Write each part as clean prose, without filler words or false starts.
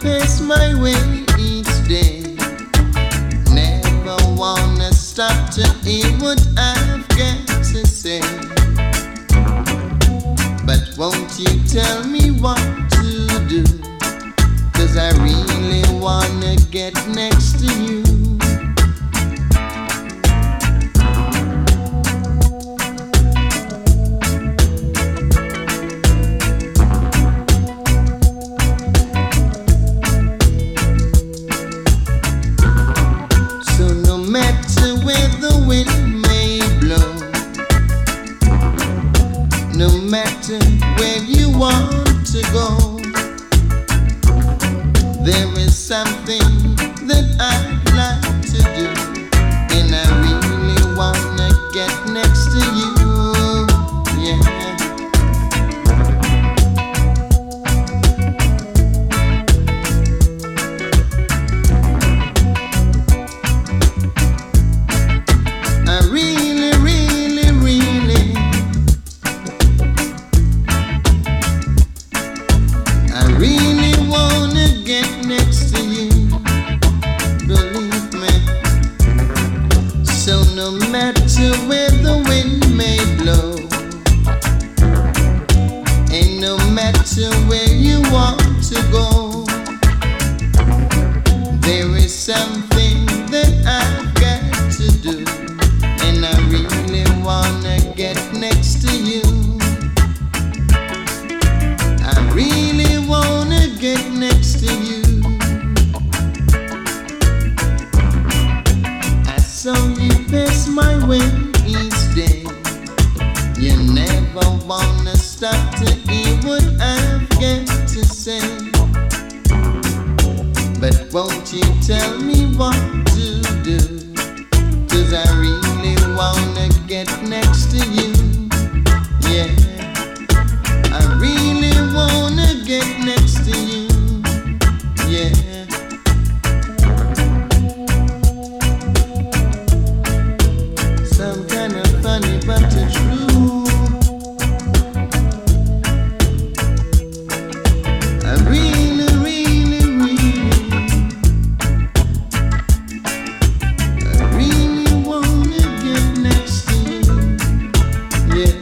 pace my way each day. Never wanna stop to hear what I've got to say. But won't you tell me what to do? 'Cause I really wanna get next to you. So no matter where the wind may blow, no matter where you want to go, there is something that I'd like to do, and I really wanna get next to you, yeah. I really, really, really, I really wanna get next to you, believe me. So no matter where the wind may blow, and no matter where you want to go, there is something that I've got to do, and I really wanna get next to you. I really wanna get next to you. I saw you pass my way each day. You never wanna stop to hear what I've got to say. But won't you tell me what to do? 'Cause I really wanna get next to you, yeah. I really wanna get next to you, yeah. Some kind of funny but the truth. I really, really, really, I really wanna get next to you, yeah.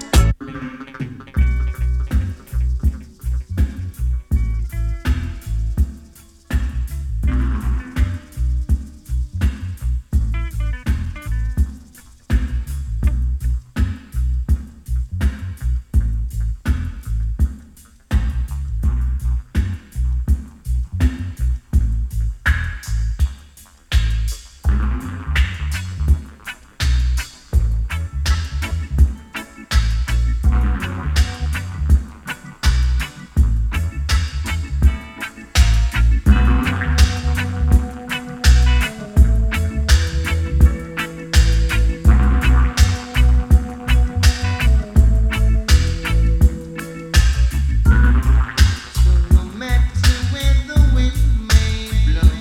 No matter where the wind may blow,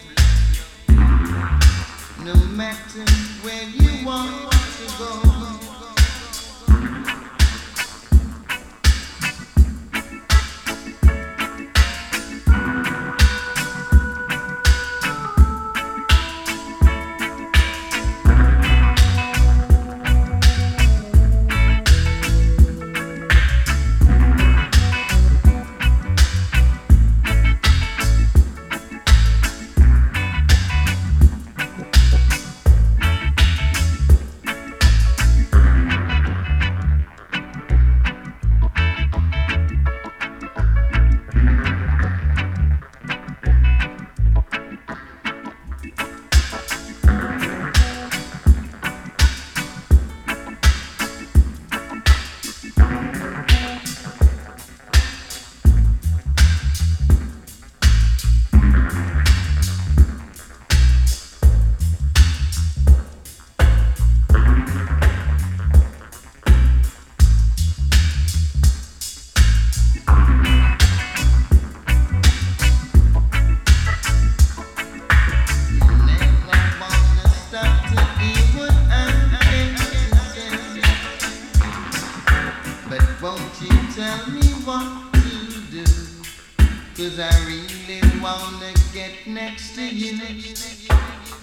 no matter where you want to go, I really wanna get next to you.